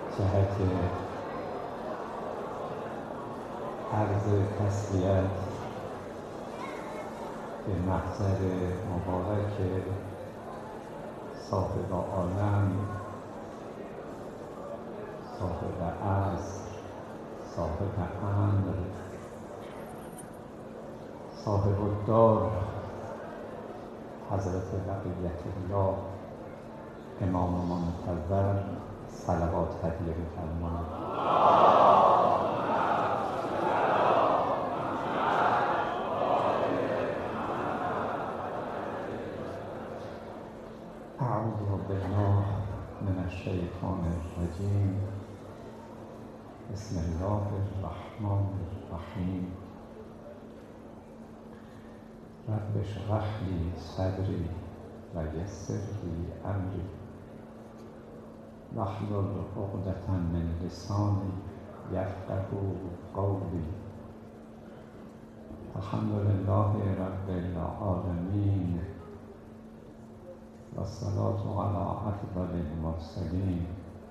جهت عرض تسلیت به محضر مبارک صاحب عالم، صاحب عصر، صاحب امر، صاحب الدار، حضرت بقیت الله امام منتظر، صلوات هدیه بفرمایید. اعوذ بالله من الشیطان الرجیم. بسم الله الرحمن الرحیم. رب اشرح لی صدری و یسر لی امری واحلل عقدة من لسانی یفقهوا قولی. الحمد لله رب العالمین و الصلاة علی افضل المرسلین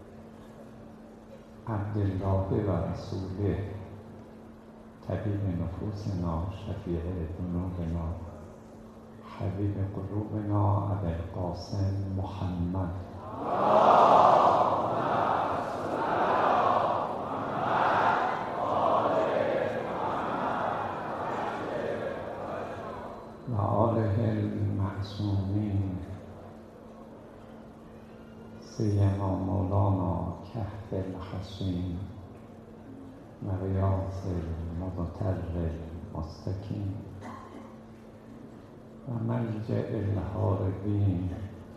عبدالله و رسوله طبیب نفوسنا شفیع ذنوبنا حبیب قلوبنا ابوالقاسم محمد و آله المعصومین، سیما مولانا کهف الحسین و غیاث المضطر المستکین و ملجأ الهاربین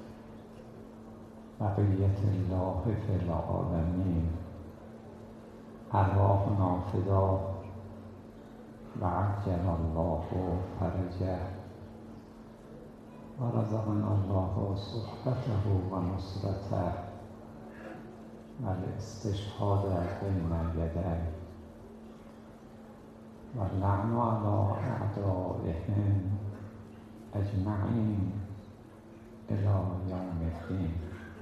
بقیت الله فی العالمین. ارواحنا فدا و عجل الله فرجه و رزقنا الله صحبته و نصرته و الاستشهاد بین یدیه و اللعن علی اعدائهم اجمعین الی یوم الدین.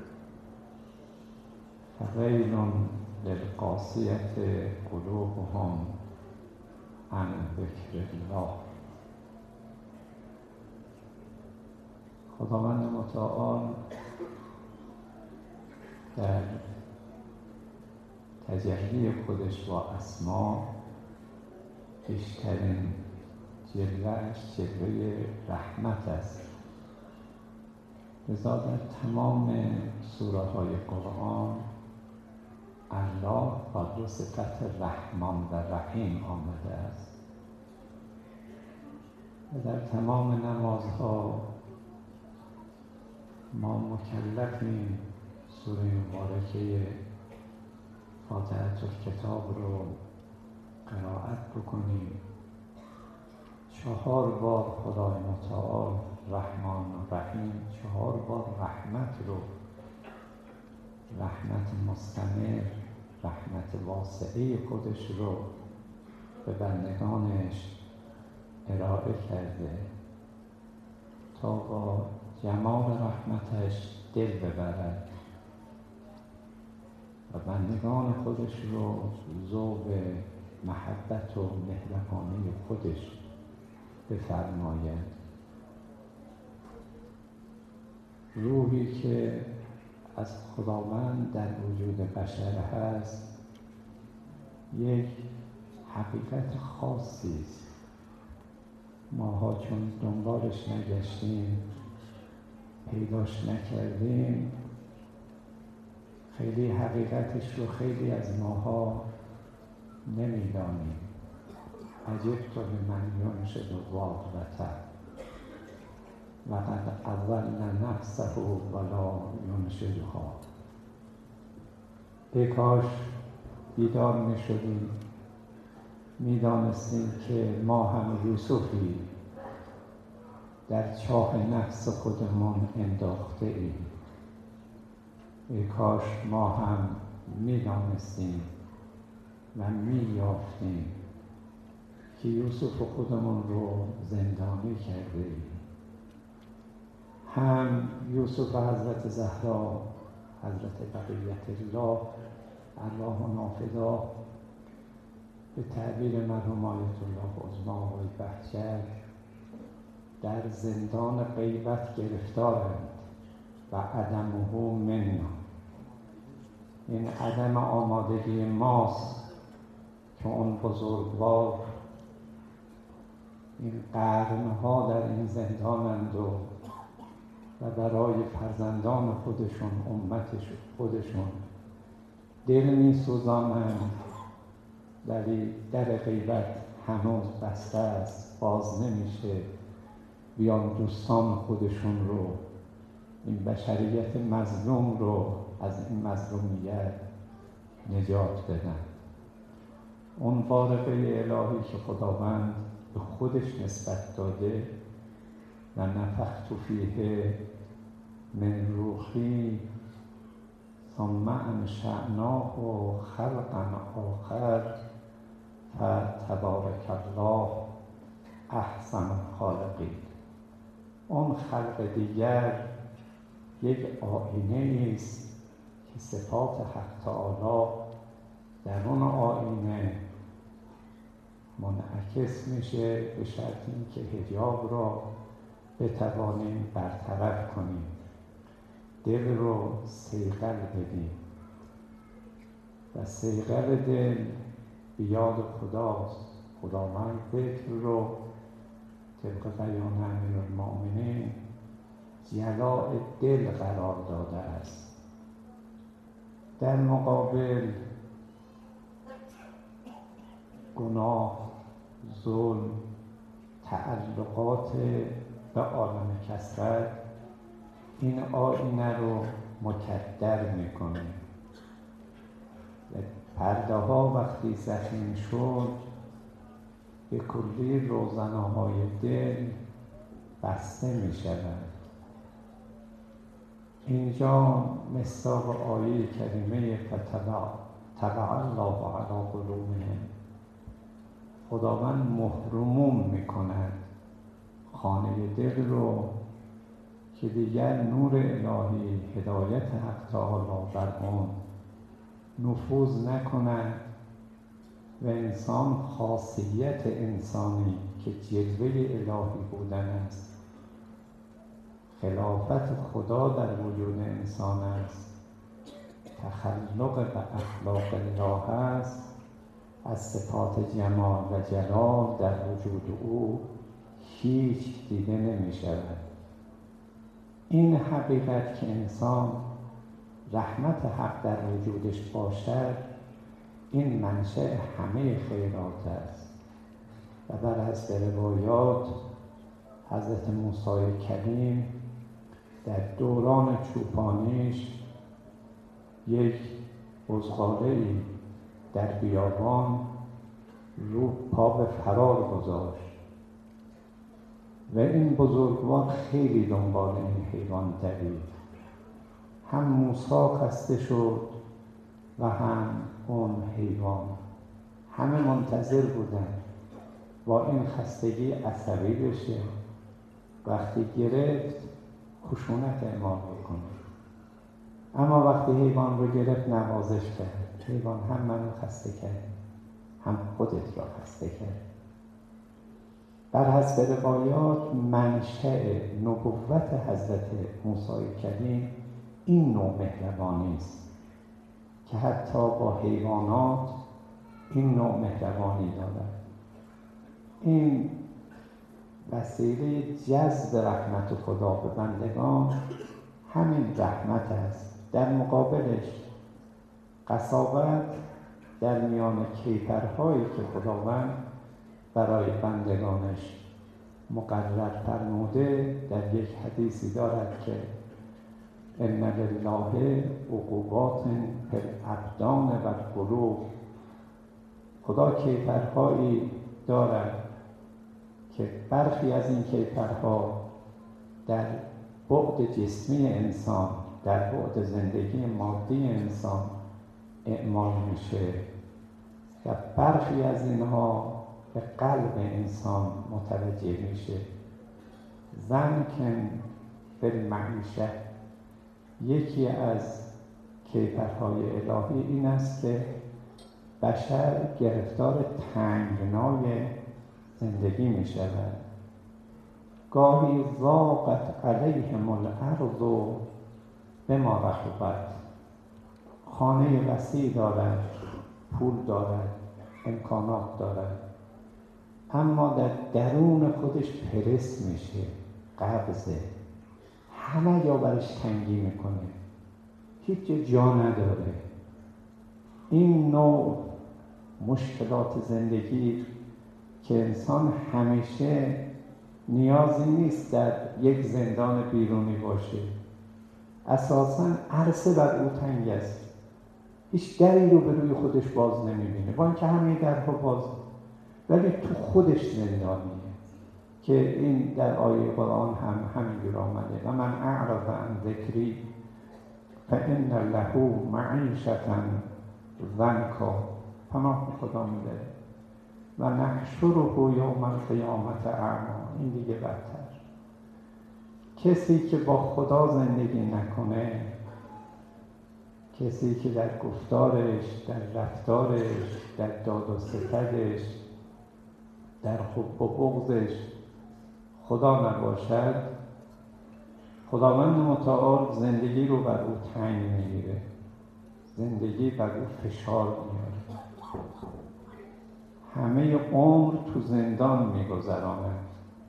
فویل للقاسیة قلوبهم عن ذکر الله. خداوند متعال در تجلی خودش با اسما بیشترین جلوه‌اش جلوه رحمت است. لذا در تمام سوره های قرآن الله با دو صفت رحمان و رحیم آمده است و در تمام نمازها ما مکلفیم سوره مبارکه فاتحه الکتاب رو قرائت بکنیم. 4 بار خدای متعال رحمان و رحیم، 4 بار رحمت رو، رحمت مستمر، رحمت واسعه خودش رو به بندگانش ارائه کرده تا با جمال رحمتش دل ببرد و بندگان خودش رو ذوق محبت و مهربانی خودش بفرماید. روحی که از خداوند در وجود بشر هست یک حقیقت خاصی است. ماها چون دنبالش نگشتیم، پیداش نکردیم، خیلی حقیقتش رو خیلی از ماها نمیدانیم. عجبت لمن ینشد الواقعة و قد اضل نفسه ولا ینشدها. ای کاش بیدار میشدیم، میدانستیم که ما هم یوسفی در چاه نفس خودمان انداخته ایم. ای کاش ما هم میدانستیم و میافتیم که یوسف خودمون رو زندانی کرده ایم. هم یوسف حضرت زهرا، حضرت بقیت الله الله نافذا به تعبیر مرحوم آیت الله عظمی آقای بهجت در زندان غیبت گرفتارند و عدمه منا. این عدم آمادگی ماست که اون بزرگوار این قرنها در این زندانند و برای فرزندان خودشون، امت خودشون دل می سوزانند، ولی در غیبت هنوز بسته است، باز نمیشه بیان دوستان خودشون رو، این بشریت مظلوم رو از این مظلومیت نجات بدن. اون بارقه الهی که خداوند به خودش نسبت داده و نفخت فیه من روحی ثم انشأناه خلقا آخر فتبارک الله احسن الخالقین. اون خلق دیگر یک آینه است که صفات حق تعالی در اون آینه منعکس میشه، به شرط اینکه حجاب را بتوانیم برطرف کنیم، دل رو صیقل بدیم و صیقل دل بیاد خداست. خداوند ذکر رو طبق بیان امیرالمؤمنین جلاء دل قرار داده است. در مقابل گناه، ظلم، تعلقات به عالم کثرت این آینه رو مکدر میکنه و پرده ها وقتی زخیم شد به کلی روزنه‌های دل بسته میشود. اینجا مصداق آیه کریمه فتطبع الله علی قلوبهم، خداوند مهرموم میکند خانه دل رو که دیگر نور الهی، هدایت حق تعالی بر آن نفوذ نکند و انسان خاصیت انسانی که جلوه الهی بودن است، خلافت خدا در وجود انسان است، تخلق به اخلاق الله است، از صفات جمال و جلال در وجود او هیچ دیده نمی شود. این حقیقت که انسان رحمت حق در وجودش باشد، این منشأ همه خیرات است و بر حسب روایات حضرت موسی کلیم در دوران چوپانیش یک بزغاله‌ای در بیابان رو پا به فرار گذاشت و این بزرگوار خیلی دنبال این حیوان دوید. هم موسی خسته شد و هم اون حیوان، همه منتظر بودن با این خستگی عصبی بشه، وقتی گرفت خشونت اعمال بکنه. اما وقتی حیوان رو گرفت نوازش کرد. حیوان هم منو خسته کرد، هم خودت را خسته کرد. بر حسب روایات منشأ نبوت حضرت موسی کلیم این نوع مهربانی است که حتی با حیوانات این نوع مهربانی دارد. این وسیله جذب رحمت خدا به بندگان همین رحمت است. در مقابلش قساوت در میان کیفرهایی که خداوند برای بندگانش مقرر فرموده در یک حدیثی دارد که ان لله عقوبات فی الابدان و القلوب. خدا کیفرهایی دارد که برخی از این کیفرها در بعد جسمی انسان، در بعد زندگی مادی انسان اعمال میشه و برخی از اینها به قلب انسان متوجه میشه. زن که بالمعیشه، یکی از کیفرهای الهی این است که بشر گرفتار تنگنای زندگی می شود. گاهی ضاقت علیهم الارض بما رحبت. خانه وسیع دارد، پول دارد، امکانات دارد، اما در درون خودش پرس میشه، قبضه، همه جا برش تنگی میکنه، هیچ جا نداره. این نوع مشکلات زندگی که انسان همیشه نیازی نیست در یک زندان بیرونی باشه، اساساً عرصه بر او تنگ است، هیچ دری رو به روی خودش باز نمیبینه، با اینکه همه درها باز، ولی تو خودش زندانیه. که این در آیه قرآن هم همینجور آمده: و من اعرض عن ذکری فإن له معیشة ضنکا. پناه خدا میده و نحشره یوم القیامة اعمی. این دیگه بدتر. کسی که با خدا زندگی نکنه، کسی که در گفتارش، در رفتارش، در داد و ستدش، در حب و بغضش خدا نباشد، خداوند متعال زندگی رو بر او تنگ میگیره، زندگی بر او فشار میاره، همه عمر تو زندان میگذراند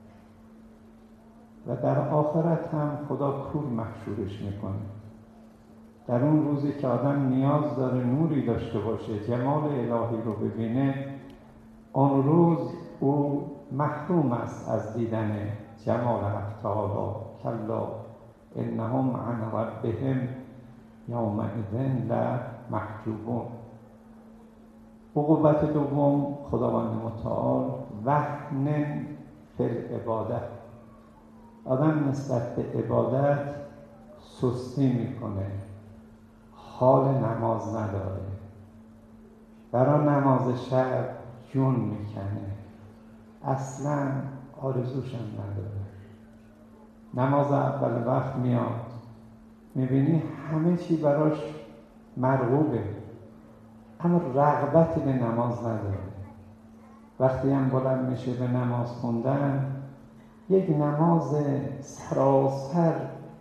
و در آخرت هم خدا کور محشورش میکنه. در اون روزی که آدم نیاز داره نوری داشته باشه، جمال الهی رو ببینه، آن روز او محروم است از دیدن جمال حق تعالی. کلا انهم عن ربهم یومئذ لمحجوبون. عقوبت دوم خداوند متعال وهن فی العبادت. آدم نسبت به عبادت سستی میکنه، حال نماز نداره، برای نماز شب جون میکنه، اصلا آرزوشم نداره. نماز اول وقت میاد، میبینی همه چی براش مرغوبه، اما رغبتی به نماز نداره. وقتی هم بلند میشه به نماز خوندن، یک نماز سراسر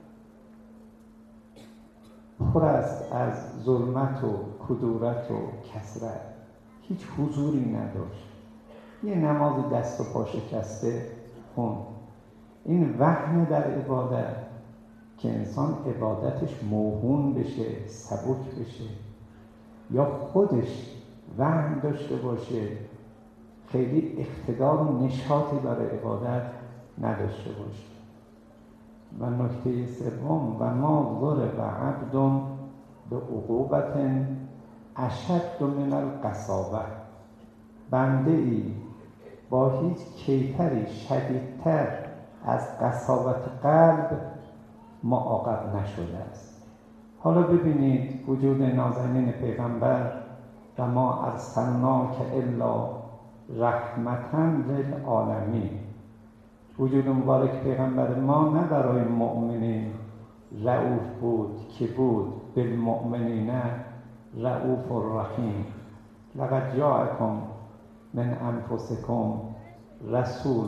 پر است از ظلمت و کدورت و کثرت، هیچ حضوری نداشت، یه نماز دست و پا شکسته خوند. این وهن در عبادت که انسان عبادتش موهون بشه، سبک بشه، یا خودش وهن داشته باشه، خیلی اقتدار و نشاطی برای عبادت نداشته باشه. و نکته سوم: و ما ضرب عبد به عقوبت اشد من القساوة. بنده ای با هیچ کیفری شدیدتر از قساوت قلب معاقب نشده است. حالا ببینید وجود نازنین پیغمبر: و ما ارسلناک الا رحمتا للعالمین. وجود مبارک پیغمبر ما نه برای مؤمنین رؤوف بود که بود، بالمؤمنین رؤوف الرحیم. لقد جاءکم من انفسکم رسول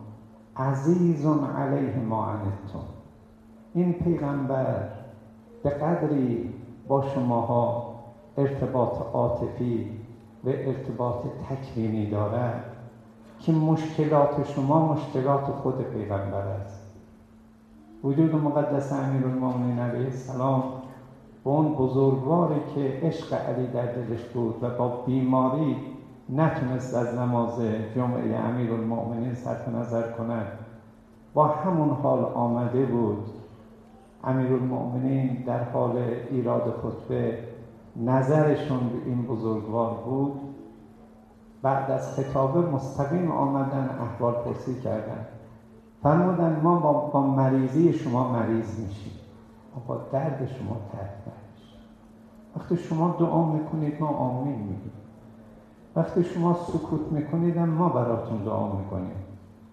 عزیز علیه ما عنتم. این پیغمبر به قدری با شماها ارتباط عاطفی و ارتباط تکوینی دارد که مشکلات شما مشکلات خود پیغمبر است. وجود مقدس امیرالمومنین علیه السلام با اون بزرگواری که عشق علی در دلش بود و با بیماری نتونست از نماز جمعه امیرالمومنین صرف نظر کند، با همون حال آمده بود. امیرالمومنین در حال ایراد خطبه نظرشون به این بزرگوار بود. بعد از خطابه مستقیم آمدن احوال پرسی کردن، فرمودن ما با مریضی شما مریض میشیم، ما با درد شما درد نمیشیم. وقتی شما دعا میکنید ما آمین میگیم، وقتی شما سکوت میکنید ما براتون دعا میکنیم.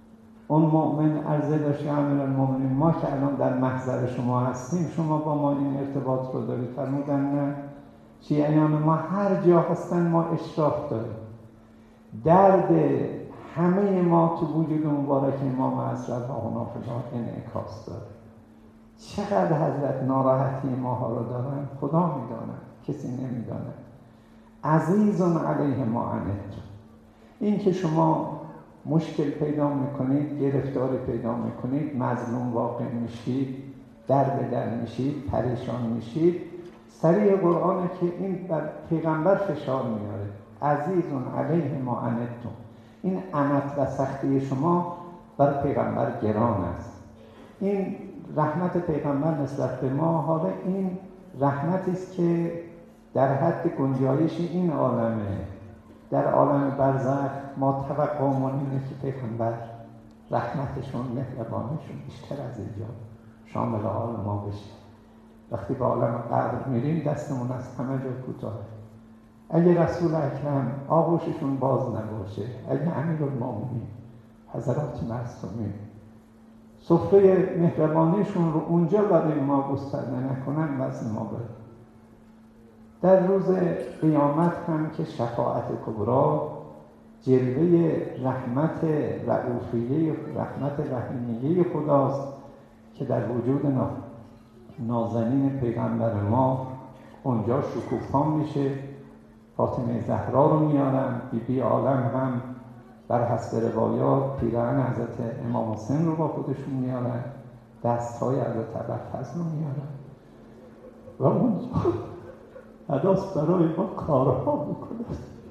اون مؤمن عرضه داشت یا امیرالمؤمنین ما که الان در محضر شما هستیم شما با ما این ارتباط رو دارید؟ فرمودن نه، شیعیان ما هر جا هستن ما اشراف داریم، درد همه ما تو وجود مبارک امام حضرت و حنافلا انعکاس داره. چقدر حضرت ناراحتی ماها رو دارن خدا میداند، کسی نمیداند. عزیز علیه ما عنتم، این که شما مشکل پیدا میکنید، گرفتاری پیدا میکنید، مظلوم واقع میشید، در به در میشید، پریشان میشید، سریع قرآنه که این بر پیغمبر فشار میاره. عزیز علیه ما عنتم، این عنت و سختی شما بر پیغمبر گران است. این رحمت پیغمبر نسبت به ما، حالا این رحمتی است که در حد گنجایش این عالمه. در عالم برزخ ما توقعمون اینه که پیغمبر رحمتشون، مهربانیشون بیشتر از اینجا شامل حال ما بشه. وقتی به عالم قبر میریم دستمون از همه جا کوتاه. اگه رسول اکرم آغوششون باز نباشه، اگه امیرالمومنین حضرات معصومین سفره مهربانیشون رو اونجا برای ما گسترده نکنن، وزن ما بره. در روز قیامت هم که شفاعت کبری، جلوه رحمت رؤوفیه، رحمت رحیمیه خداست که در وجود نازنین پیغمبر ما اونجا شکوفا میشه. فاطمه زهرا رو میارن، بیبی عالم هم بر حسب روایات پیرهن حضرت امام حسین رو با خودشون میارن، دستهای حضرت ابوالفضل رو میارن و اونجا حداث برای ما کارها میکنه.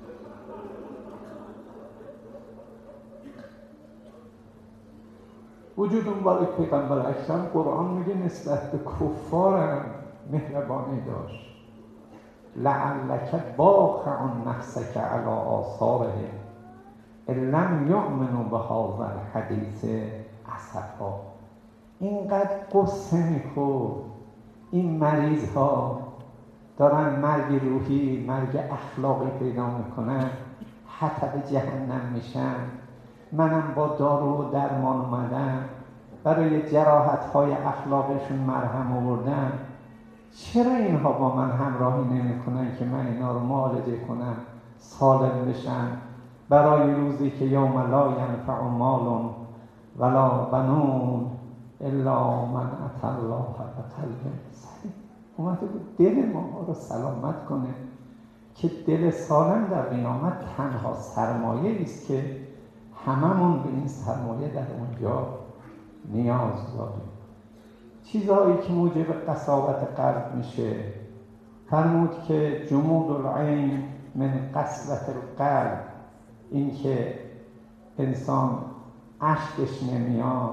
وجود اون برای پیغمبر اکرم قرآن میگه نسبت به کفار هم مهربانی داشت. لعلک باخع نفسک علی آثارهم ان لم یؤمنوا بهذا الحدیث اسفا. اینقدر قصه میخورد این مریض ها دارن مرگ روحی، مرگ اخلاقی پیدا میکنن، حطب جهنم میشن. منم با دارو و درمان اومدم، برای جراحت های اخلاقشون مرهم آوردم. چرا اینها با من همراهی نمیکنن که من اینا رو معالجه کنم، سالم بشن، برای روزی که یوم لا ینفع مال ولا بنون الا من اتی الله بقلب سلیم. اومده بود دل ما رو سلامت کنه که دل سالم در قیامت تنها سرمایه است که هممون به این سرمایه در اونجا نیاز داریم. چیزهایی که موجب قساوت قلب میشه، فرمود که جمود العین من قسوت القلب، این که انسان اشکش نمیاد،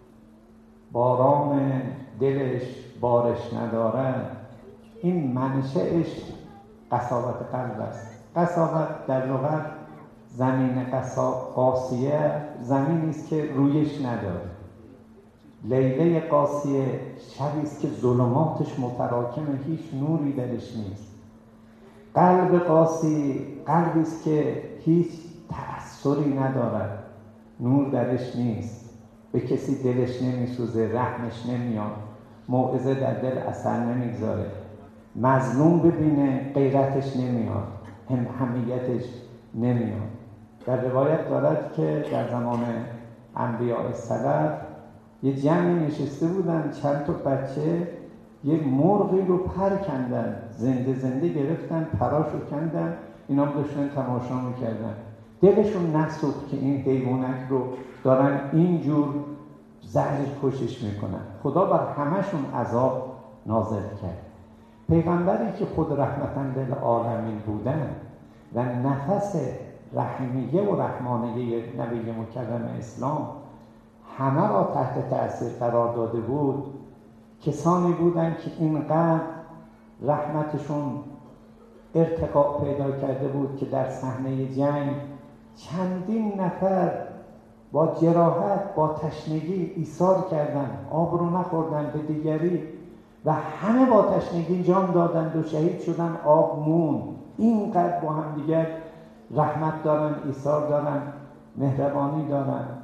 باران دلش بارش نداره، این منشأش قساوت قلب است. قساوت در لغت زمین قاسیه، زمینی است که رویش نداره. لیله قاسیه شبی است که ظلماتش متراکمه، هیچ نوری درش نیست. قلب قاسی قلبی است که هیچ تأثری نداره، نور درش نیست، به کسی دلش نمیسوزه، رحمش نمیاد، موعظه در دل اثر نمیگذاره، مظلوم ببینه غیرتش نمیاد، حمیتش نمیاد. در روایت دارد که در زمان انبیاء سلف یه جمعی نشسته بودن، چند تا بچه یه مرغی رو پر کندن، زنده زنده گرفتن، پراشو کندن، اینا داشتن تماشا میکردن. دلشون نسوخت که این حیوانک رو دارن اینجور زهر کشش میکنن. خدا بر همشون عذاب نازل کرد. پیغمبری که خود رحمتاً للعالمین بودن و نفس رحیمیه و رحمانیه نبی مکرم اسلام همه را تحت تأثیر قرار داده بود، کسانی بودند که اینقدر رحمتشون ارتقا پیدا کرده بود که در صحنه جنگ چندین نفر با جراحت، با تشنگی ایثار کردن، آب رو نخوردن به دیگری و همه با تشنگی جان دادند و شهید شدن، آب مون. اینقدر با هم دیگر رحمت دارن، ایثار دارن، مهربانی دارن.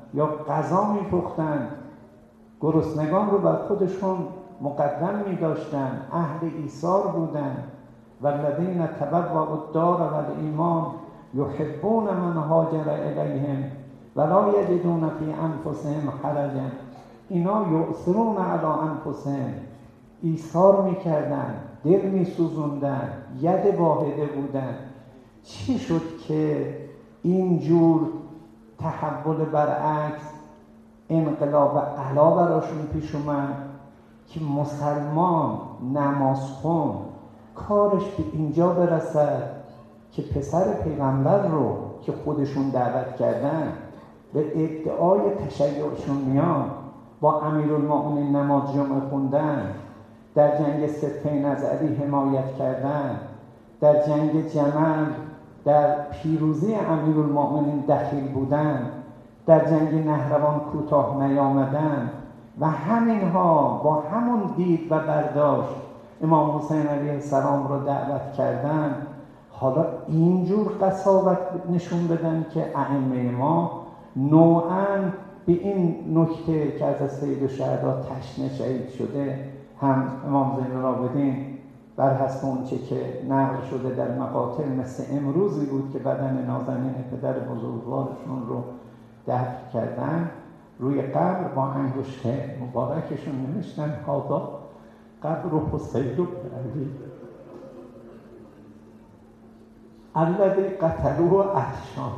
یا غذا میپختند، گرسنگان رو بر خودشون مقدم می‌داشتند، اهل ایثار بودند. والذین تبوأوا الدار والایمان یحبون من هاجر الیهم ولا یجدون فی انفسهم حرجا. اینا یؤثرون علی انفسهم، ایثار میکردن، دل میسوزوندن، ید واحده بودن. چی شد که اینجور تحول برعکس، انقلاب علا براشون پیش اومد که مسلمان نمازخون کارش به اینجا برسد که پسر پیغمبر رو که خودشون دعوت کردن به ادعای تشیعشون میان، با امیرالمؤمنین نماز جمعه خوندن، در جنگ صفین از علی حمایت کردن، در جنگ جمل در پیروزی امیرالمؤمنین دخیل بودن، در جنگ نهروان کوتاه نیامدن و همینها با همون دید و برداشت امام حسین علیه السلام رو دعوت کردن. حالا اینجور قساوت نشون بدن که ائمه ما نوعاً به این نکته که از سید الشهدا تشنه شهید شده، هم امام زین العابدین بر حسب اون چه که نقل شده در مقاتل مثل امروزی بود که بدن نازنین پدر بزرگوارشون رو دفن کردن، روی قبر با انگشت مبارکشون نوشتن هذا قبر حسین بن علی الذی قتلوه عطشان.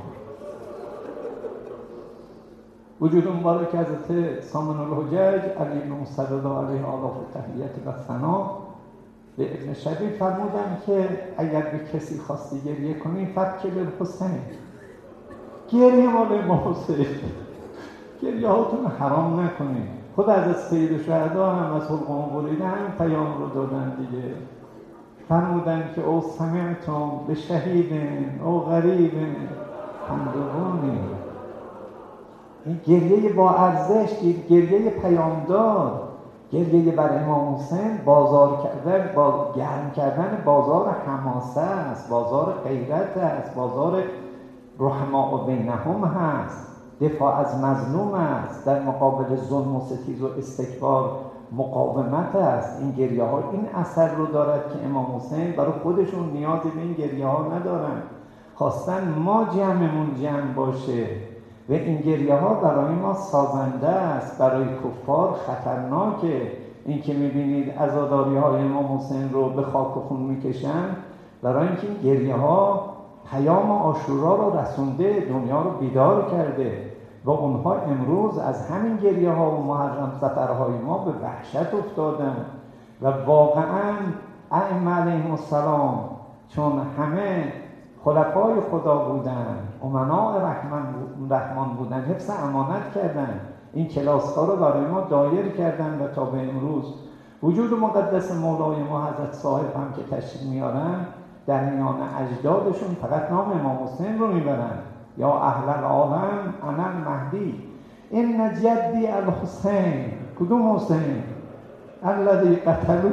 وجود مبارک حضرت سامن الحجج علی بن موسی الله علیه آلاف تحیت و ثنا به ابن شبیب فرمودن که اگر به کسی خواستی گریه کنی فبکی بالحسین، گریه مال امام حسین، گریه هاتون حرام نکنید. خود از سید الشهدا هم از حلقوم بریده هم پیام رو دادن دیگه، فرمودن که او سمعتم به شهیدن او غریبن همدوانی. این گریه با ارزش، گریه پیامدار، گریه بر امام حسین بازار کردن، گرم کردن بازار حماسه است، بازار غیرت است، بازار رحماء بینهم هست، دفاع از مظلوم است، در مقابل ظلم و ستیز و استکبار مقاومت است. این گریه ها این اثر رو دارد که امام حسین برای خودشون نیازی به این گریه ها ندارن، خواستن ما جمعمون جمع باشه و این گریه ها برای ما سازنده است، برای کفار خطرناکه. این که میبینید عزاداری های امام حسین رو به خاک و خون میکشن، برای اینکه این گریه ها پیام عاشورا رو رسونده، دنیا رو بیدار کرده و اونها امروز از همین گریه ها و محرم سفرهای ما به وحشت افتادن. و واقعا ائمه علیهم السلام چون همه خلفای خدا بودن، امناء رحمان بودن، حفظ امانت کردن، این کلاس ها رو برای ما دایر کردن و تا به امروز وجود مقدس مولای ما حضرت صاحب هم که تشریف میارن در میان اجدادشون فقط نام امام حسین رو میبرن، یا اهل العالم انا المهدی ان جدی الحسین. کدوم حسین؟ الذی قتلوه.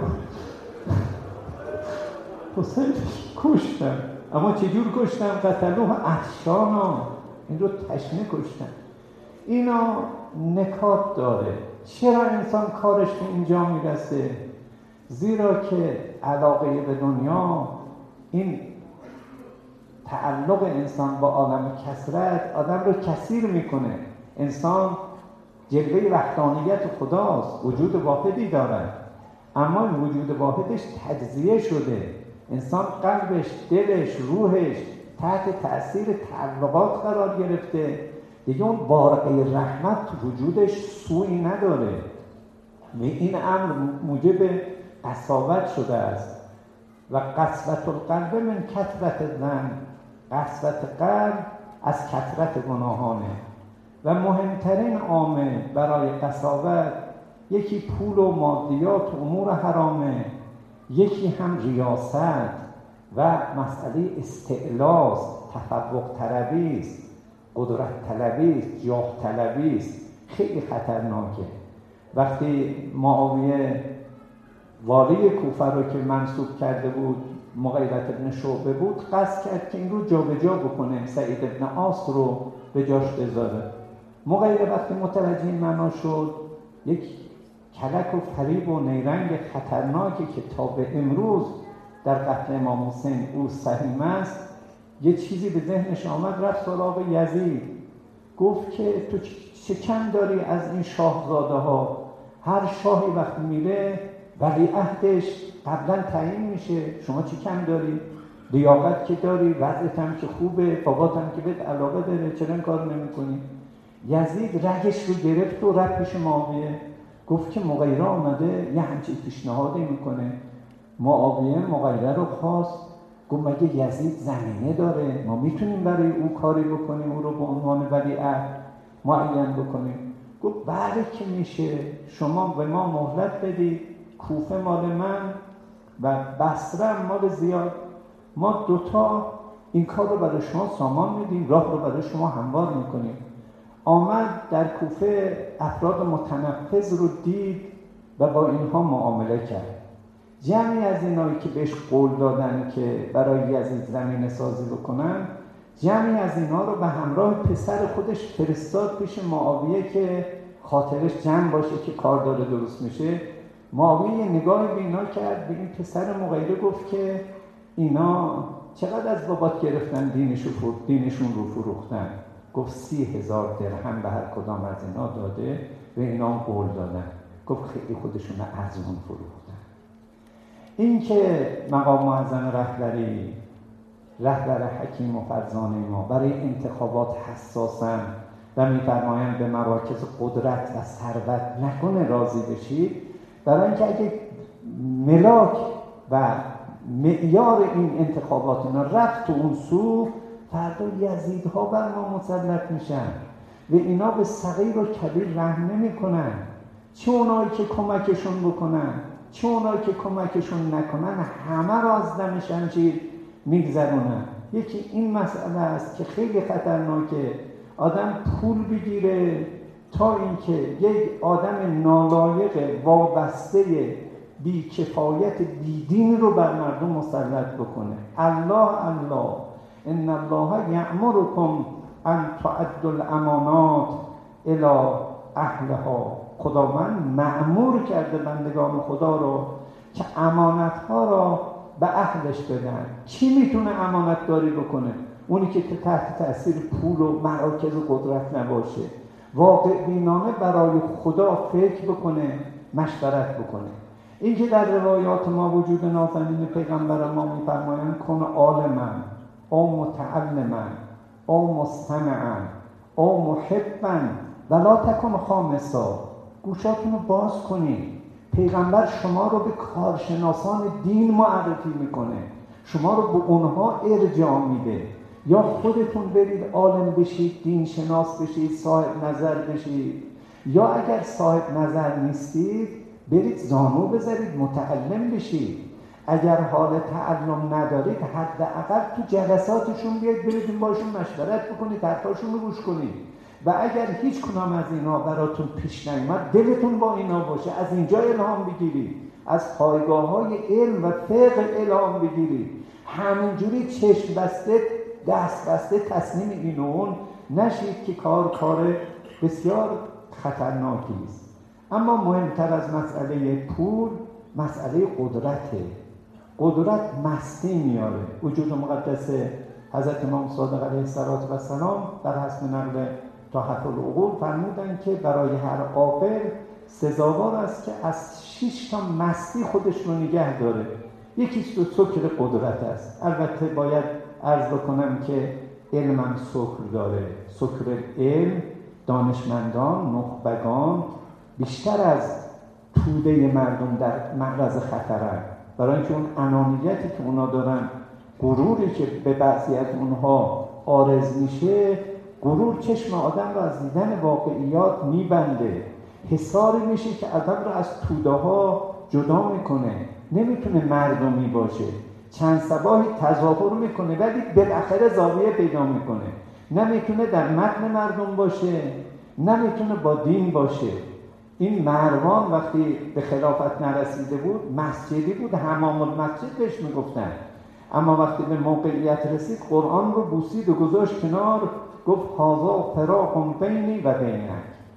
حسین کشتن، اما چجور کشتن؟ قتلوه عطشانا، این رو تشنه کشتن. اینا نکات داره. چرا انسان کارش به اینجا میرسه؟ زیرا که علاقه به دنیا، این تعلق انسان با عالم کثرت آدم رو کثیر میکنه. انسان جلوه وحدانیت خداست، وجود واحدی دارد، اما این وجود واحدش تجزیه شده. انسان قلبش، دلش، روحش تحت تأثیر تعلقات قرار گرفته، دیگه اون بارقه رحمت تو وجودش سویی نداره و این امر موجب قساوت شده است. و قسوت القلب من کثرت الذنب، قسوت قلب از کثرت گناهانه. و مهمترین عامل برای قساوت یکی پول و مادیات و امور حرامه، یکی هم ریاست و مسئله استعلاست، تفوق طلبی است، قدرت طلبی است، جاه طلبی است. خیلی خطرناکه. وقتی معاویه والی کوفه رو که منصوب کرده بود، مغیرة ابن شعبه بود، قصد کرد که این رو جابجا بکنه، سعید ابن عاص رو به جاش بذاره. مغیره وقتی متوجه این معنا شد، یک کلک و فریب و نیرنگ خطرناکی که تا به امروز در قتل امام حسین او سهیم است، یه چیزی به ذهنش آمد، رفت سراغ یزید، گفت که تو چه کم داری از این شاهزاده ها؟ هر شاهی وقتی میره ولیعهدش قبلا تعیین میشه، شما چه کم داری؟ لیاقت که داری، وضعت هم که خوبه، بابات هم که بهت علاقه داره، چرا این کار نمی‌کنی؟ یزید رگش رو گرفت و رفت پیش معاویه، گفت که مغیره آمده یه همچین پیشنهادی میکنه. معاویه مغیره رو خواست، گفت مگه یزید زمینه داره؟ ما میتونیم برای او کاری بکنیم، او رو به عنوان ولیعهد معین بکنیم؟ گفت بله که میشه، شما به ما مهلت بدید، کوفه مال من و بصره مال زیاد، ما دوتا این کار رو برای شما سامان میدیم، راه رو برای شما هموار میکنیم. آمد در کوفه افراد متنفذ رو دید و با اینها معامله کرد. جمعی از اینایی که بهش قول دادن که برای یزید زمینه سازی بکنن، جمعی از اینا رو به همراه پسر خودش فرستاد پیش معاویه که خاطرش جمع باشه که کار داره درست میشه. معاویه نگاه به اینا کرد، به این پسر مغیره گفت که اینا چقدر از بابات گرفتن دینشون رو فروختن؟ گفت 30,000 درهم به هر کدام از اینا داده و اینا قول دادن. گفت خیلی خودشون ارزون فروختن. این که مقام معظم رهبری، رهبر حکیم و فرزانه ما برای انتخابات حساسن و می‌فرمایند به مراکز قدرت و ثروت نکنه راضی بشید، برای اینکه اگه ملاک و معیار این انتخابات اینا رفت تو اون سو، فردا یزیدها بر ما مسلط میشن و اینا به صغیر و کبیر رحم نمی‌کنن، چه اونایی که کمکشون بکنن چه اونایی که کمکشون نکنن، همه را از دم شمشیر میگذرونن. یکی این مسئله است که خیلی خطرناکه، آدم پول بگیره تا اینکه یک آدم نالایق وابسته بی‌کفایت بیدین رو بر مردم مسلط بکنه. الله ان الله یأمرکم ان تؤدوا الامانات الی اهلها. خداوند مأمور کرده بندگان خدا رو که امانت‌ها را به اهلش بدن. کی میتونه امانتداری بکنه؟ اونی که تحت تأثیر پول و مراکز و قدرت نباشه، واقع بینانه برای خدا فکر بکنه، مشورت بکنه. این که در روایات ما وجود نازنین پیغمبر ما می‌فرمایند کن عالما او متعلما او مستمعا او محبا ولا تکن خامسا. گوشاتون رو باز کنید. پیغمبر شما رو به کارشناسان دین معرفی میکنه، شما رو به اونها ارجاع میده. یا خودتون برید عالم بشید، دین شناس بشید، صاحب نظر بشید، یا اگر صاحب نظر نیستید برید زانو بذارید متعلم بشید. اگر حال تعلم ندارید حداقل تو جلساتشون بیاید، برید باشون مشورت بکنید، حرفاشون رو گوش کنید. و اگر هیچ کدام از اینا براتون پیش نیامد، دلتون با اینا باشه، از اینجا الهام بگیرید، از پایگاه‌های علم و فقه الهام بگیرید. همینجوری چشم بسته دست بسته تسلیم این و اون نشید که کار بسیار خطرناکی است. اما مهمتر از مسئله پول مسئله قدرته. قدرت مستی میاره. وجود مقدس حضرت امام صادق علیه السلام در حسب نقل تحفه العقول فرمودن که برای هر عاقل سزاوار است که از 6 تا مستی خودش رو نگه داره. یکیش تو سکر قدرت است. البته باید عرض بکنم که علمم سکر داره. سکر علم، دانشمندان، نخبگان بیشتر از توده مردم در معرض خطرن، برای اینکه اون انانیتی که اونا دارن، غروری که به بعضی از اونها عارض میشه، غرور چشم آدم رو از دیدن واقعیات میبنده، حصاری میشه که آدم رو از توده ها جدا میکنه، نمیتونه مردمی باشه. چند صباحی تظاهر میکنه ولی بالاخره زاویه پیدا میکنه، نمیتونه در متن مردم باشه، نمیتونه با دین باشه. این مروان وقتی به خلافت نرسیده بود، مسجدی بود، حمام المسجد بهش میگفتن. اما وقتی به موقعیت رسید قرآن رو بوسید و گذاشت کنار، گفت هذا فراق بینی و بینک.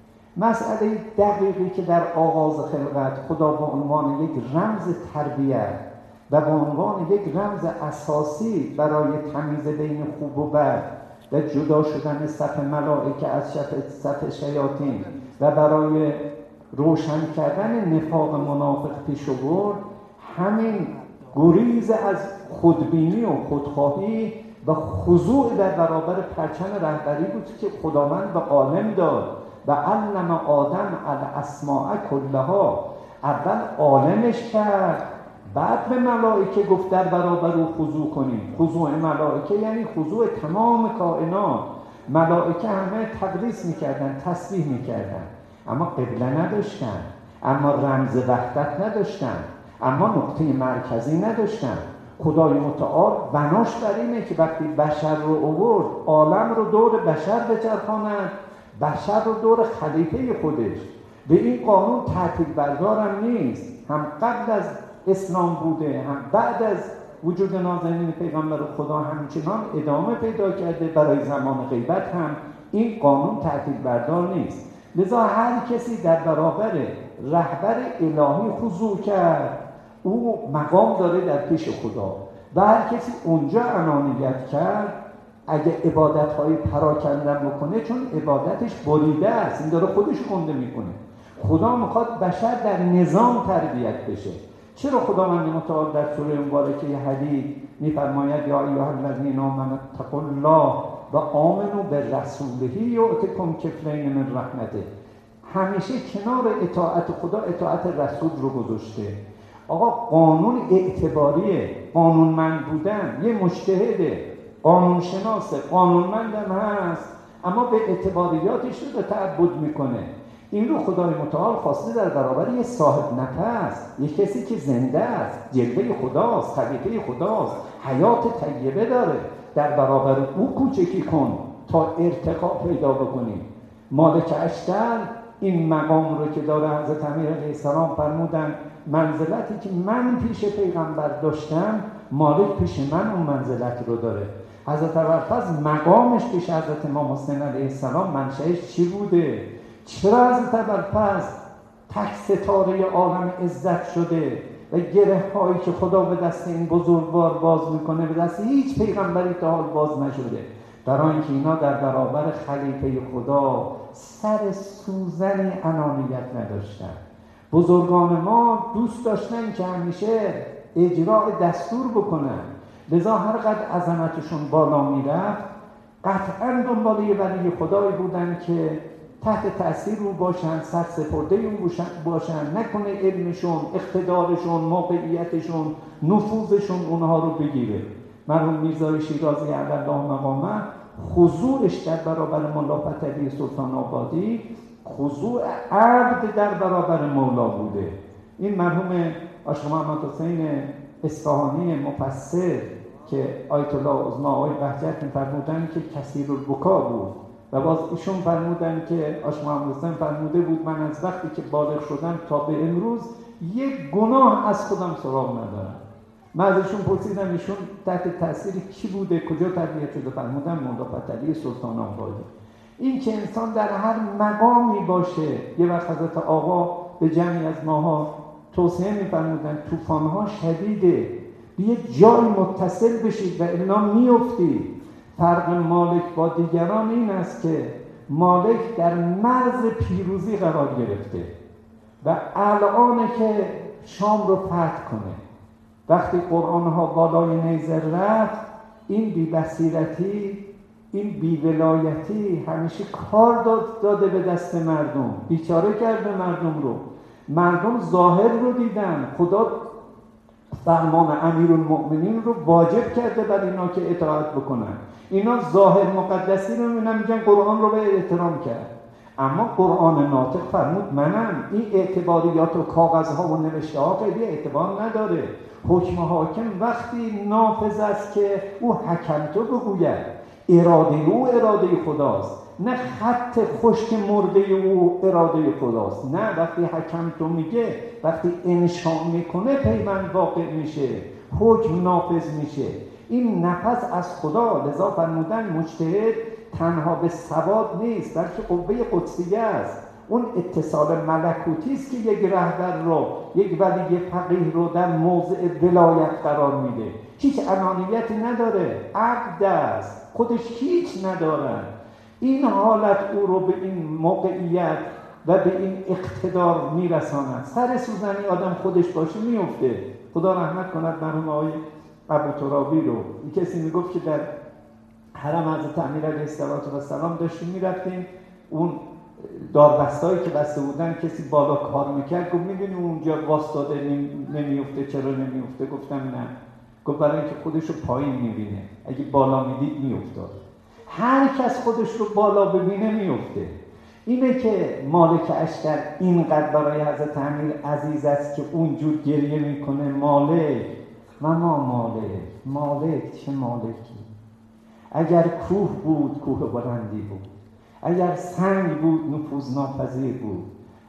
مسئله دقیقی که در آغاز خلقت خدا به عنوان یک رمز تربیت و به عنوان یک رمز اساسی برای تمیز بین خوب و بد و جدا شدن صف ملائکه از صف شیاطین و برای روشن کردن نفاق منافق پیش آورد، همین گریز از خودبینی و خودخواهی و خضوع در برابر پرچم رهبری بود که خداوند به عالم داد و علم آدم الاسماء کلها. اول عالمش کرد، بعد به ملائکه گفت در برابر او خضوع کنیم. خضوع ملائکه یعنی خضوع تمام کائنات. ملائکه همه تقدیس میکردن، تسبیح میکردن، اما قبله نداشتن، اما رمز وحدت نداشتن، اما نقطه مرکزی نداشتن. خدای متعال بناش بر اینه که وقتی بشر رو آورد، عالم رو دور بشر بچرخاند، بشر رو دور خلیفه خودش. به این قانون تعطیل بردارم نیست، هم قبل از اسلام بوده، هم بعد از وجود نازنین پیغمبر خدا همچنان ادامه پیدا کرده. برای زمان غیبت هم این قانون تعطیل بردار نیست. لذا هر کسی در برابر رهبر الهی خضوع کرد، او مقام داره در پیش خدا. و هر کسی اونجا انانیت کرد، اگه عبادت‌های پراکنده بکنه، چون عبادتش بریده است، این داره خودش گنده میکنه. خدا میخواد بشر در نظام تربیت بشه. چرا خداوند متعال در سوره مبارکه حدید میفرماید یا ایها الذین آمنوا اتقوا الله و آمنوا برسوله یؤتکم کفلین من رحمته. همیشه کنار اطاعت خدا اطاعت رسول رو گذاشته. آقا قانون اعتباریه، قانونمند بودن، یه مجتهده، قانونشناسه، قانونمندم هست، اما به اعتباریاتش رو تعبد میکنه. این رو خدای متعال خواسته در برابر یه صاحب نفس، یه کسی که زنده است، جلوه خداست، خلیفه خداست، حیات طیبه داره، در برابر او کوچکی کن تا ارتقا پیدا بکنی. مالک اشتر این مقام رو که داره، حضرت امیر علیه السلام فرمودن منزلتی که من پیش پیغمبر داشتم، مالک پیش من اون منزلت رو داره. حضرت ابوالفضل مقامش پیش حضرت امام حسین علیه السلام منشأش چی بوده؟ چرا حضرت ابوالفضل تک ستاره عالم عزت شده و گره هایی که خدا به دست این بزرگوار باز میکنه به دست هیچ پیغمبری تا حال باز نشده؟ برای اینکه اینا در برابر خلیفه خدا سر سوزنی انانیت نداشتن. بزرگان ما دوست داشتن که همیشه اجراء دستور بکنن، لذا هر قدر عظمتشون بالا میرفت قطعا دنبال یه ولی خدایی بودن که تحت تأثیر رو باشن، سر سپرده اون باشن، نکنه علمشون، اقتدارشون، موقعیتشون، نفوذشون اونها رو بگیره. مرحوم میرزای شیرازی علی الله مقامه خضوعش در برابر ملا فتحعلی سلطان آبادی خضوع عبد در برابر مولا بوده. این مرحوم عاشق محمد حسین اصفهانی مفسر که آیت الله عظمی آقای بهجت می‌فرمودن که کثیر البکا بود و باز ایشون فرمودن که عاشق محمد حسین فرموده بود من از وقتی که بالغ شدم تا به امروز یک گناه از خودم سراغ ندارم. من ازشون پرسیدم ایشون تحت تأثیر کی بوده، کجا تربیت شده؟ فرمودن مولا فتحعلی سلطان آبادی. این که انسان در هر مقامی باشه، یه وقت حضرت آقا به جمعی از ماها توصیه می‌فرمودن طوفان‌ها شدیده، به یک جای متصل بشید و الا میافتید. فرق مالک با دیگران این است که مالک در مرز پیروزی قرار گرفته و الانه که شام رو فتح کنه. وقتی قرآن‌ها بالای نیزه رفت، این بی‌بصیرتی، این بی‌ولایتی همیشه کار داده به دست مردم، بیچاره کرده مردم رو. مردم ظاهر رو دیدن، خدا فرمان امیرالمؤمنین رو واجب کرده بر اینا که اطاعت بکنن. اینا ظاهر مقدسی رو میگن قرآن رو به احترام کرد، اما قرآن ناطق فرمود منم. این اعتباریات و کاغذها و نوشته ها خیلی اعتبار نداره. حکم حاکم وقتی نافذ است که او حکم تو بگوید، اراده او اراده خداست، نه خط خشک مرده او اراده خداست. نه، وقتی حکم تو میگه، وقتی انشاء میکنه پیوند واقع میشه. حکم نافذ میشه. این نفس از خدا، لذا فرمودن مجتهد تنها به ثواب نیست بلکه قوه قدسیه است. اون اتصال ملکوتی است که یک رهبر رو، یک ولی فقیه رو در موضع ولایت قرار میده. هیچ انانیتی نداره، عبد است، خودش هیچ ندارن. این حالت او رو به این موقعیت و به این اقتدار میرساند. سر سوزنی آدم خودش باشه میفته. خدا رحمت کند مرحوم آقای ابو ترابی رو. این کسی میگفت که در حرم حضرت امیر علیه السلام داشتیم میرفتیم، اون داربستایی که بسته بودن کسی بالا کار میکرد، گفت میبینی اونجا واسطاده نمیفته، چرا نمیفته؟ گفتم نه. گفت برای اینکه خودش رو پایین میبینه، اگه بالا میدید میافتاد. هر کس خودش رو بالا ببینه میفته. اینه که مالک اشتر اینقدر برای حضرت امیر عزیز است که اونجور گریه میکنه مالک و ما مالک چه مالکی. اگر کوه بود کوه بلندی بود، اگر سنگ بود نفوذ ناپذیر بود.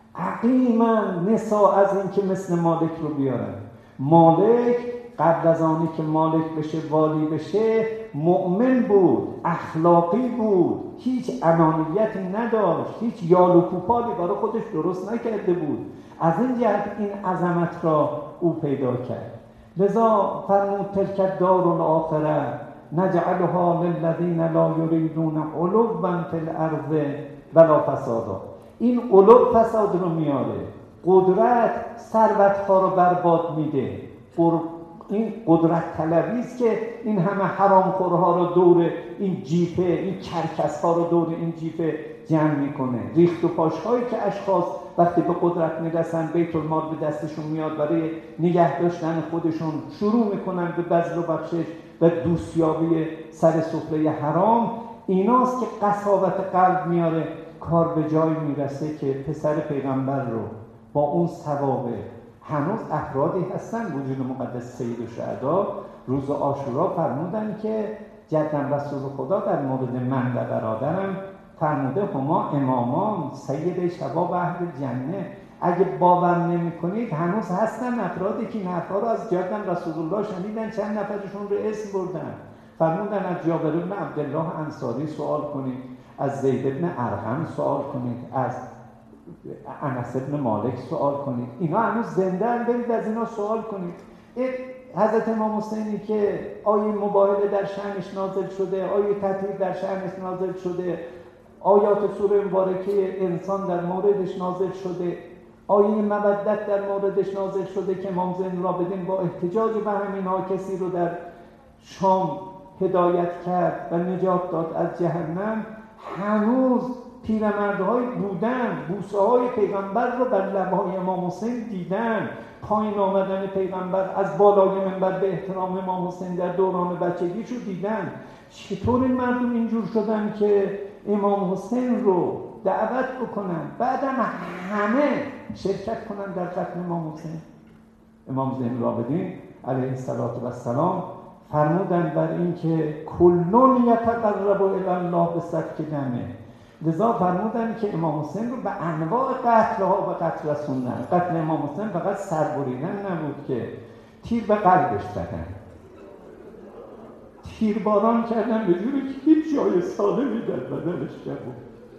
عقیما نسا از این که مثل مالک رو بیارن. مالک قبل از آنی که مالک بشه والی بشه مؤمن بود، اخلاقی بود، هیچ انانیتی نداشت، هیچ یال و کوپالی برای خودش درست نکرده بود. از این جهت این عظمت را او پیدا کرد. لذا فرمود تلک الدار الاخره نجعلها للذین لا یریدون علوا فی الارض ولا فسادا. این علو فساد رو میاره. قدرت ثروت‌ها رو برباد میده. این قدرت طلبی است که این همه حرامخورها رو دور این جیفه، این کرکس‌ها رو دور این جیفه جمع میکنه. ریخت و پاش‌هایی که اشخاص وقتی به قدرت میرسن بیت المال به دستشون میاد، برای نگه داشتن خودشون شروع میکنن به بذل و بخشش و دوستیابی سر سفره حرام. ایناست که قساوت قلب میاره، کار به جای میرسه که پسر پیغمبر رو با اون ثوابه. هنوز افرادی هستن، وجود مقدس سید الشهدا روز عاشورا فرمودن که جدن رسول خدا در مورد من و برادرم فرموده هما امامان سید شباب اهل جنه. اگه باور نمی کنید هنوز هستن افرادی که این حرفا رو از جدن رسول الله شنیدن، چند نفرشون رو اسم بردن. فرمودن از جابر بن عبدالله انصاری سوال کنید، از زید بن ارقم سوال کنید، از انس بن مالک سوال کنید. اینا هنوز زنده ان، برید از اینا سوال کنید. حضرت امام حسینی که آیه مباهله در شأنش نازل شده، آیه تطهیر در شأنش نازل شده، آیات سوره مبارکه انسان در موردش نازل شده، آیه مودت در موردش نازل شده که امام زین العابدین با احتجاج به همین‌ها کسی رو در شام هدایت کرد و نجات داد از جهنم. هنوز پیرمردهای بودن، بوسه های پیغمبر رو بر لب‌های امام حسین دیدن، پایین آمدن پیغمبر از بالای منبر به احترام امام حسین در دوران بچگیش رو دیدن. چطور این مردم اینجور شدن که امام حسین رو دعوت بکنن، بعدم همه شرکت کنن در قتل امام حسین؟ امام زین العابدین علیه السلام فرمودن بر این که کلون یتقرب الی الله بسفک دمه. لذا فرمودن که امام حسین رو به انواع قتل‌ها به قتل رسوندن. قتل امام حسین فقط سربریدن نبود که تیر به قلبش زدن، تیرباران کردن به جوری که هیچ جای سالمی در بدنش نبود.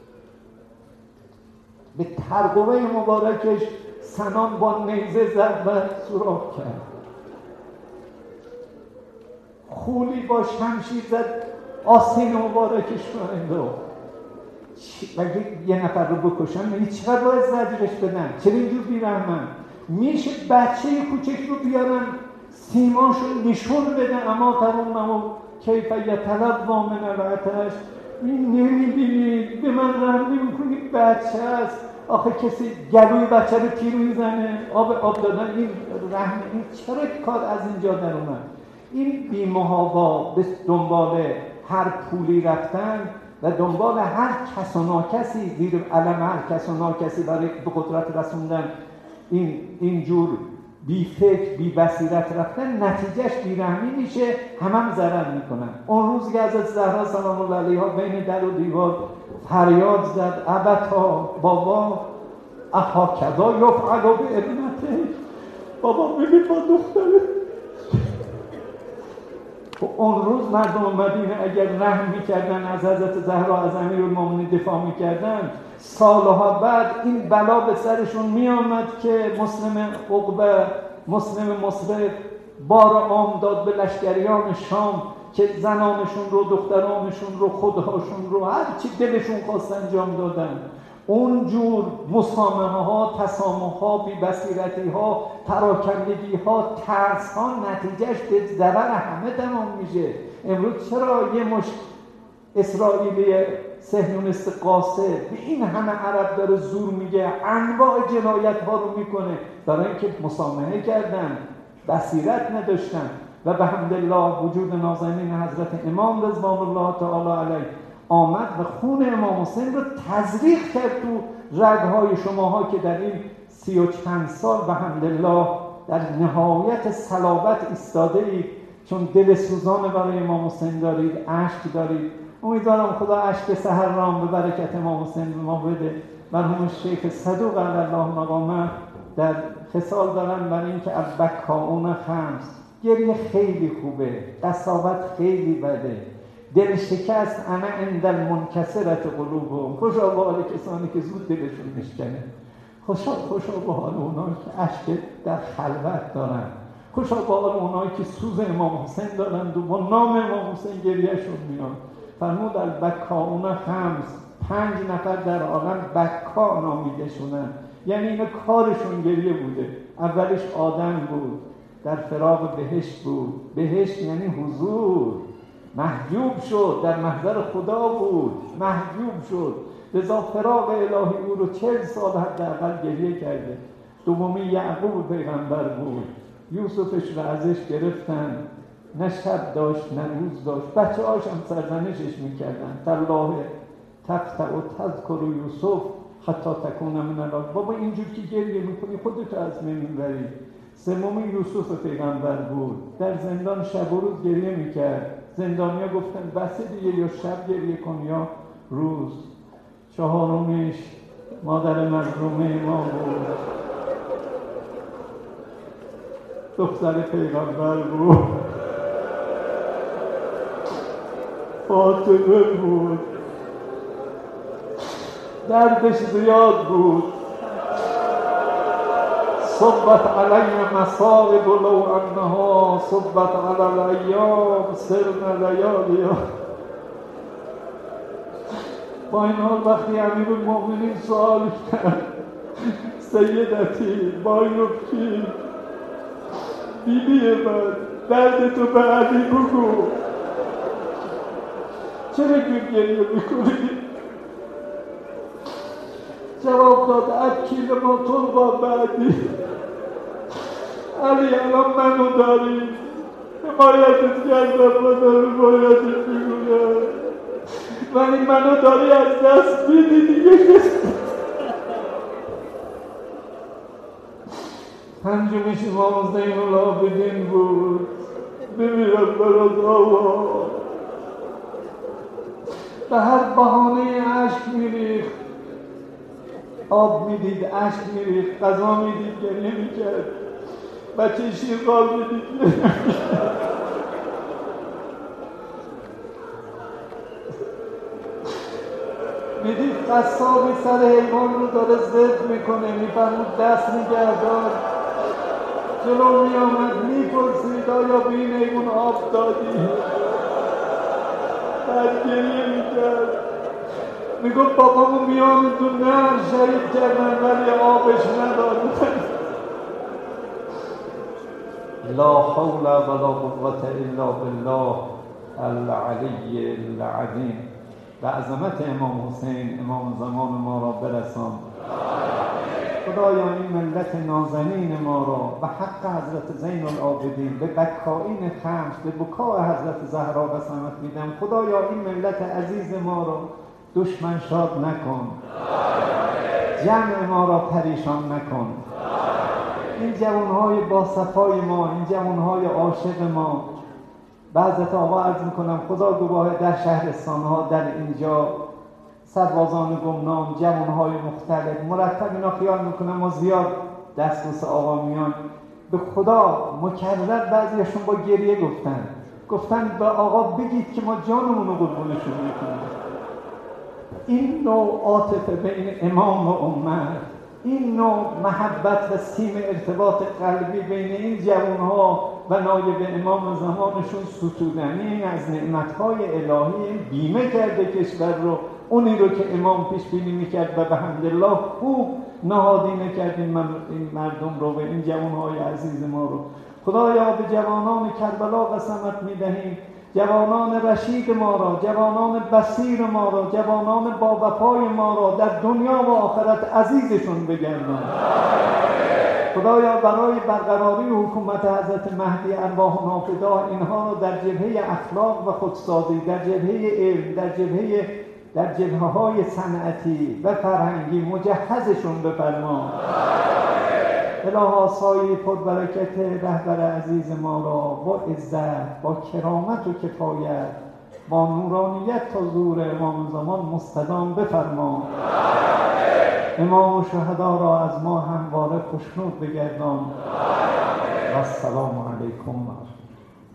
به ترقوه مبارکش سنان با نیزه زد و سوراخ کرد، خولی با شمشیر زد آستین مبارکش رو انداخت. مگه یه نفر رو بکشن میگه چقدر باید زجرش بدن؟ چرا اینجور بیرحمن؟ میشه بچه کوچک رو بیارن سیماشو نشون بدن، اما تمام کیف یطلب من العطش. این نمیبینید، به من رحم نمیکنید، بچه است. آخه کسی گلوی بچه رو تیر میزنه، آب دادن، این رحم، این چرا کار از اینجا در اومد؟ این بی‌محابا به دنبال هر پولی رفتن و دنبال هر کس و ناکسی، زیر علم هر کس و ناکسی برای به قدرت رسوندن، اینجور بی فکر بی بصیرت رفتن، نتیجهش بیرحمی میشه، هم ضرر میکنن. اون روز که حضرت زهرا سلام الله علیها بین در و دیوار فریاد زد ابتا بابا اخا کذا یفعل به ابنته، بابا ببین با دختره و اون روز مردم مدینه اگر رحم میکردن از حضرت زهرا از امیرالمومنین دفاع میکردن، سالها بعد این بلا به سرشون میآمد که مسلم عقبه، مسلم مصرف بار عام داد به لشکریان شام که زنانشون رو، دخترانشون رو، خودهاشون رو، هر چی دلشون خواست انجام دادن. اونجور مسامحه ها، تسامح ها، بی‌بصیرتی ها، پراکندگی ها، ترس ها نتیجهش به ضرر همه تمام میشه. امروز چرا یه مشت اسرائیلی صهیونیست قاصد به این همه عرب داره زور میگه، انواع جنایت ها رو میکنه؟ برای اینکه مسامحه کردن، بصیرت نداشتن. و به حمدالله وجود نازنین حضرت امام رضوان الله تعالی علیه آمد و خون امام حسین رو تزریق کرد تو رگهای شماها که در این 30 و چند سال به حمدالله در نهایت صلابت ایستاده اید، چون دل سوزان برای امام حسین دارید، اشک دارید. امیدوارم خدا اشک سحرام به برکت امام حسین به ما بده. مرحوم شیخ صدوق علی الله مقامه در خصال دارن برای اینکه البکاؤون خمس، گریه خیلی خوبه، قساوت خیلی بده، دل شکست انا عند المنکسرة قلوبهم. خوشا به حال کسانی که زود دلشون میشکنه، خوشا به حال اونایی که اشک در خلوت دارن، خوشا به حال اونایی که سوز امام حسین دارند و با نام امام حسین گریهشون میاد. فرمود البکاؤون خمس، 5 نفر در عالم بکا نامیده شدن، یعنی اینا کارشون گریه بوده. اولش آدم بود، در فراق بهشت بود، بهشت یعنی حضور، محجوب شد، در محضر خدا بود، محجوب شد، لذا فراق الهی او رو 40 سال حداقل گریه کرده. دومی یعقوب پیغمبر بود، یوسفش رو ازش گرفتن، نه شب داشت نه روز داشت، بچه هاش هم سرزنشش میکردن، تالله تقطع و تذکر یوسف حتی تکون من الارض. بابا اینجور که گریه میکنی خودت از من میبری. سومی یوسف پیغمبر بود، در زندان شب و روز گریه میکرد، زندانیا گفتن بسه دیگه، یا شب گریه کن یا روز. چهارمیش مادر مظلومه ما بود، دختر پیغمبر بود، فاطمه بود، دردش زیاد بود. صبت علی مصائب لو انها صبت علی الایام سرن لیالیا. با این حال وقتی امیرالمومنین سوال کرد سیدتی مایوبکی، بیبی من درد تو به علی بگو، چرا گریه میکنی؟ جواب داد اکیل ما طلبا بعدی، علی الان منو داری، حمایتت کردم و داری حمایتت میگونم، ولی منو داری از دست میدی دیگه. پنجمیش امام زین العابدین بود، بمیرم برات آوا. به هر بهانه اشک میریخت، آب میدید اشک میریخت، غذا میدید گریه میکرد، بچه شیرقال میدید میدید قصابی سر حیوان رو داره زد میکنه، میفرمود دست میگردار، جلو میامد میپرسید آیا به این حیوان آب دادی؟ بعد گریه میکرد، میگفت بابامو میان تو نهر شهید کردن ولی آبش ندادن. لا حول ولا قوة الا بالله العلی العظیم. به عظمت امام حسین امام زمان ما را برسان. خدایا این ملت نازنین ما را به حق حضرت زین العابدین، به بکائین خمس، به بکاء حضرت زهرا قسمت میدم. خدایا این ملت عزیز ما را دشمن شاد نکن، جمع ما را پریشان نکن. این جوانهای با صفای ما، این جوانهای عاشق ما، بعضت آقا عرض میکنم خدا گواه، در شهرستانها در اینجا سربازان گمنام، جوانهای مختلف مرتب اینا خیال میکنم ما زیاد دسترس آقا میان، به خدا مکرر بعضیشون با گریه گفتن گفتن به آقا بگید که ما جانمون رو قربونشون میکنیم. این نوع عاطفه بین امام و امت، این نوع محبت و سیم ارتباط قلبی بین این جوانها و نایب امام زمانشون ستودنی، این از نعمتهای الهی بیمه کرده کشور رو، اونی رو که امام پیش بینی میکرد و به حمدالله خوب نهادینه کرد این مردم رو و این جوانهای عزیز ما رو. خدایا به جوانان کربلا قسمت میدهیم، جوانان رشید ما را، جوانان بصیر ما را، جوانان با وفای ما را در دنیا و آخرت عزیزشون بگردان. خدایا برای برقراری حکومت حضرت مهدی ارواح نافدا اینها را در جبهه اخلاق و خودسازی، در جبهه علم، در جبهه‌های صنعتی و فرهنگی مجهزشون بفرما. الها سایه پربرکت رهبر عزیز ما را با عزت، با کرامت و کفایت، با نورانیت تا ظهور امام زمان مستدام بفرما. امام و شهدا را از ما همواره خوشنود بگردان. و السلام علیکم.